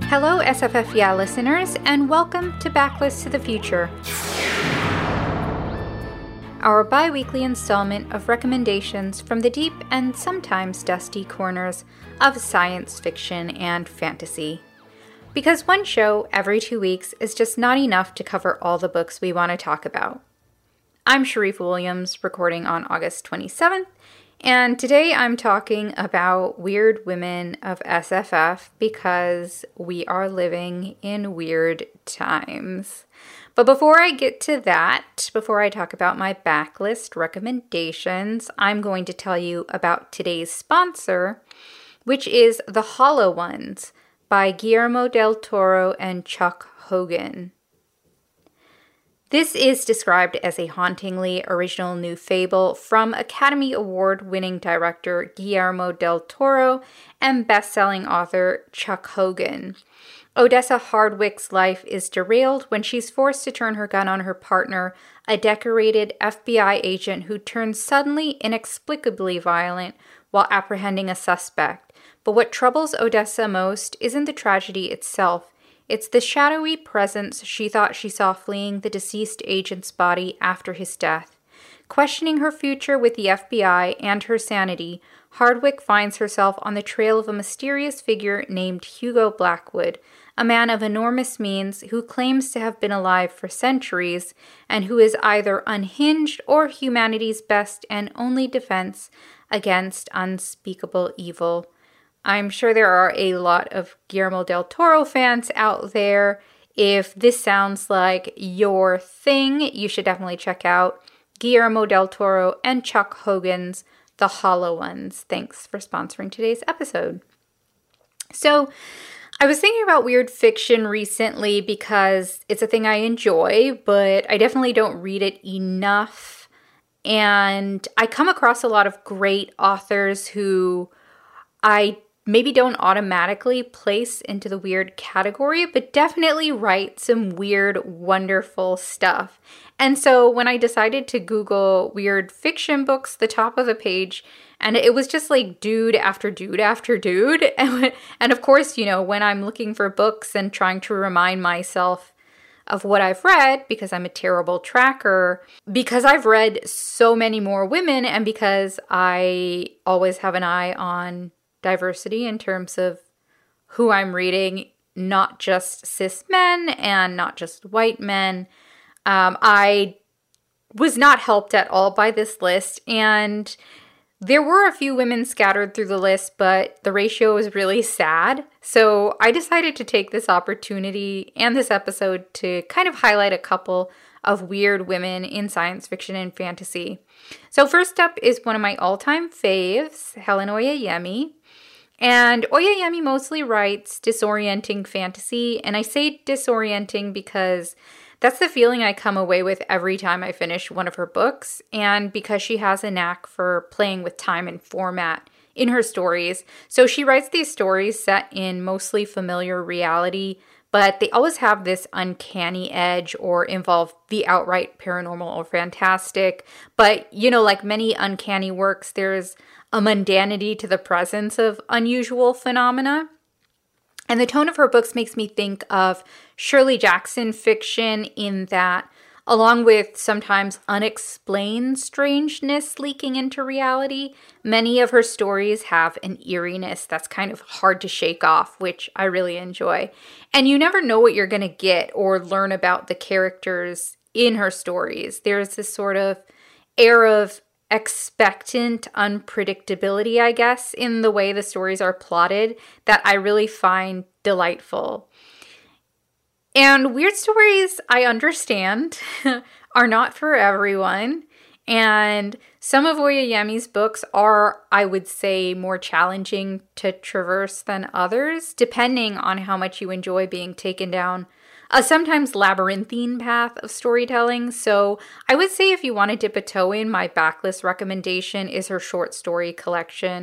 Hello, SFF Yeah listeners, and welcome to Backlist to the Future, our bi-weekly installment of recommendations from the deep and sometimes dusty corners of science fiction and fantasy. Because one show every 2 weeks is just not enough to cover all the books we want to talk about. I'm Sharif Williams, recording on August 27th, and today I'm talking about Weird Women of SFF because we are living in weird times. But before I get to that, before I talk about my backlist recommendations, I'm going to tell you about today's sponsor, which is The Hollow Ones by Guillermo del Toro and Chuck Hogan. This is described as a hauntingly original new fable from Academy Award-winning director Guillermo del Toro and best-selling author Chuck Hogan. Odessa Hardwick's life is derailed when she's forced to turn her gun on her partner, a decorated FBI agent who turns suddenly inexplicably violent while apprehending a suspect. But what troubles Odessa most isn't the tragedy itself. It's the shadowy presence she thought she saw fleeing the deceased agent's body after his death. Questioning her future with the FBI and her sanity, Hardwick finds herself on the trail of a mysterious figure named Hugo Blackwood, a man of enormous means who claims to have been alive for centuries and who is either unhinged or humanity's best and only defense against unspeakable evil. I'm sure there are a lot of Guillermo del Toro fans out there. If this sounds like your thing, you should definitely check out Guillermo del Toro and Chuck Hogan's The Hollow Ones. Thanks for sponsoring today's episode. So, I was thinking about weird fiction recently because it's a thing I enjoy, but I definitely don't read it enough. And I come across a lot of great authors who I maybe don't automatically place into the weird category, but definitely write some weird, wonderful stuff. And so when I decided to Google weird fiction books, the top of the page, and it was just like dude after dude after dude. And of course, you know, when I'm looking for books and trying to remind myself of what I've read, because I'm a terrible tracker, because I've read so many more women, and because I always have an eye on diversity in terms of who I'm reading, not just cis men and not just white men. I was not helped at all by this list, and there were a few women scattered through the list, but the ratio was really sad. So I decided to take this opportunity and this episode to kind of highlight a couple of weird women in science fiction and fantasy. So first up is one of my all-time faves, Helen Oyeyemi. And Oyeyemi mostly writes disorienting fantasy, and I say disorienting because that's the feeling I come away with every time I finish one of her books, and because she has a knack for playing with time and format in her stories. So she writes these stories set in mostly familiar reality, but they always have this uncanny edge or involve the outright paranormal or fantastic. But, you know, like many uncanny works, there's a mundanity to the presence of unusual phenomena. And the tone of her books makes me think of Shirley Jackson fiction in that, along with sometimes unexplained strangeness leaking into reality, many of her stories have an eeriness that's kind of hard to shake off, which I really enjoy. And you never know what you're going to get or learn about the characters in her stories. There's this sort of air of expectant unpredictability, I guess, in the way the stories are plotted that I really find delightful. And weird stories, I understand, are not for everyone. And some of Oyeyemi's books are, I would say, more challenging to traverse than others, depending on how much you enjoy being taken down a sometimes labyrinthine path of storytelling. So I would say if you want to dip a toe in, my backlist recommendation is her short story collection,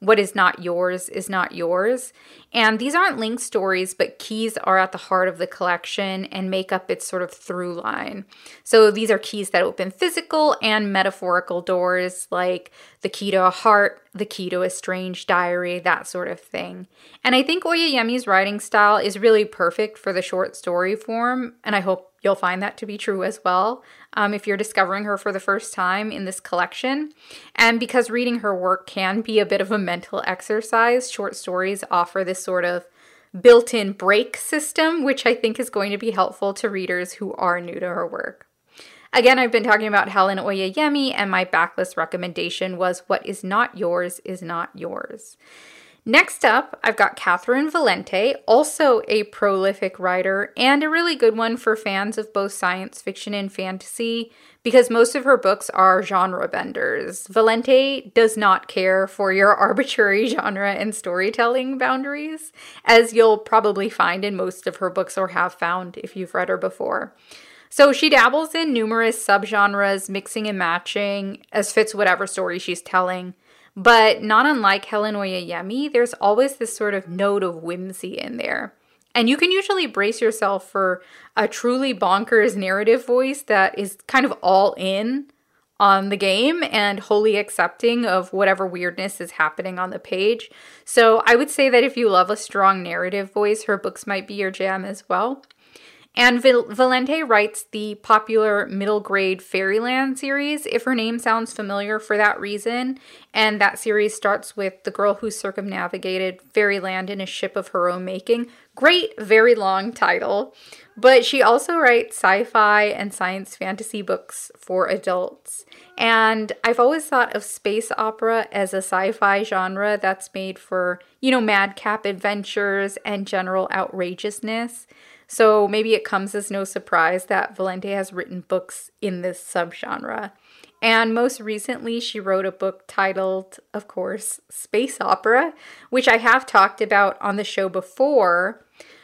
What is not yours is not yours. And these aren't linked stories, but keys are at the heart of the collection and make up its sort of through line. So these are keys that open physical and metaphorical doors, like the key to a heart, the key to a strange diary, that sort of thing. And I think Oyeyemi's writing style is really perfect for the short story form, and I hope you'll find that to be true as well if you're discovering her for the first time in this collection. And because reading her work can be a bit of a mental exercise, short stories offer this sort of built-in break system, which I think is going to be helpful to readers who are new to her work. Again, I've been talking about Helen Oyeyemi, and my backlist recommendation was What is not yours is not yours. Next up, I've got Catherynne Valente, also a prolific writer and a really good one for fans of both science fiction and fantasy because most of her books are genre benders. Valente does not care for your arbitrary genre and storytelling boundaries, as you'll probably find in most of her books or have found if you've read her before. So she dabbles in numerous subgenres, mixing and matching as fits whatever story she's telling. But not unlike Helen Oyeyemi, there's always this sort of note of whimsy in there. And you can usually brace yourself for a truly bonkers narrative voice that is kind of all in on the game and wholly accepting of whatever weirdness is happening on the page. So I would say that if you love a strong narrative voice, her books might be your jam as well. And Valente writes the popular middle grade Fairyland series, if her name sounds familiar for that reason. And that series starts with the girl who circumnavigated Fairyland in a ship of her own making. Great, very long title. But she also writes sci-fi and science fantasy books for adults. And I've always thought of space opera as a sci-fi genre that's made for, madcap adventures and general outrageousness. So maybe it comes as no surprise that Valente has written books in this subgenre. And most recently, she wrote a book titled, of course, Space Opera, which I have talked about on the show before.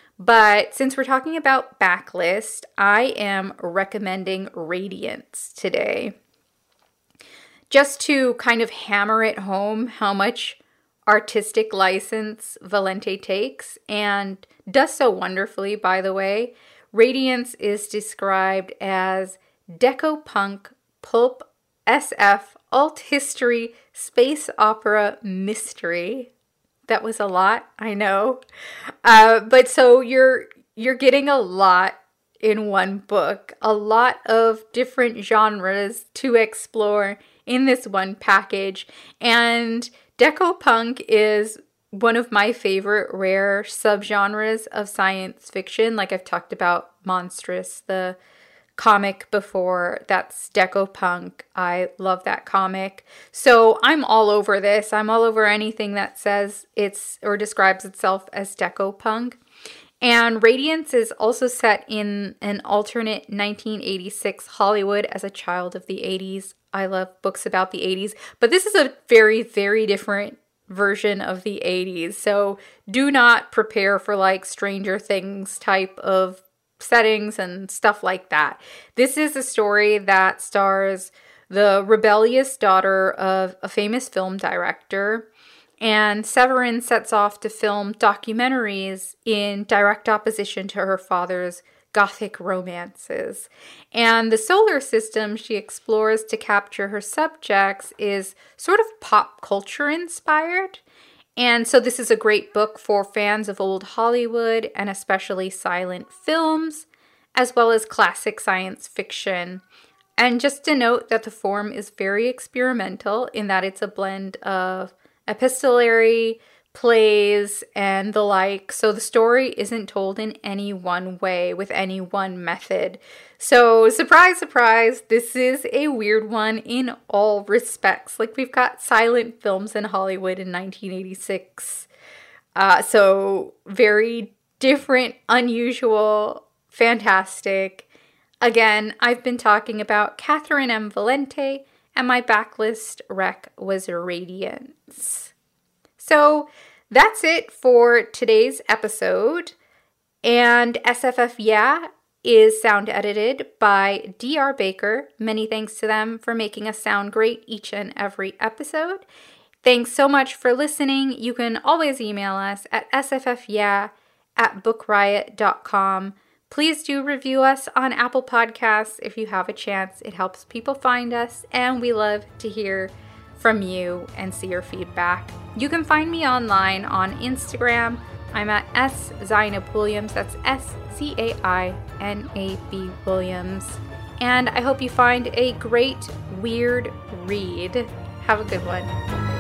But since we're talking about backlist, I am recommending Radiance today. Just to kind of hammer it home how much artistic license Valente takes, and does so wonderfully, by the way. Radiance is described as deco-punk, pulp, SF, alt history, space opera, mystery. That was a lot, I know. But so you're getting a lot in one book, a lot of different genres to explore in this one package, and deco-punk is one of my favorite rare subgenres of science fiction. Like I've talked about Monstrous, the comic before. That's deco-punk. I love that comic. So I'm all over this. I'm all over anything that says it's or describes itself as deco-punk. And Radiance is also set in an alternate 1986 Hollywood as a child of the 80s. I love books about the 80s, but this is a very, very different version of the 80s. So do not prepare for like Stranger Things type of settings and stuff like that. This is a story that stars the rebellious daughter of a famous film director, and Severin sets off to film documentaries in direct opposition to her father's Gothic romances. And the solar system she explores to capture her subjects is sort of pop culture inspired. And so this is a great book for fans of old Hollywood and especially silent films, as well as classic science fiction. And just to note that the form is very experimental in that it's a blend of epistolary, plays, and the like. So the story isn't told in any one way with any one method. So surprise, surprise, this is a weird one in all respects. Like we've got silent films in Hollywood in 1986. So very different, unusual, fantastic. Again, I've been talking about Catherynne M. Valente, and my backlist rec was Radiance. So that's it for today's episode. And SFF Yeah is sound edited by DR Baker. Many thanks to them for making us sound great each and every episode. Thanks so much for listening. You can always email us at sffyeah@bookriot.com. Please do review us on Apple Podcasts if you have a chance. It helps people find us, and we love to hear from you and see your feedback. You can find me online on Instagram. I'm at @SzainabWilliams. That's SCAINAB Williams. And I hope you find a great, weird read. Have a good one.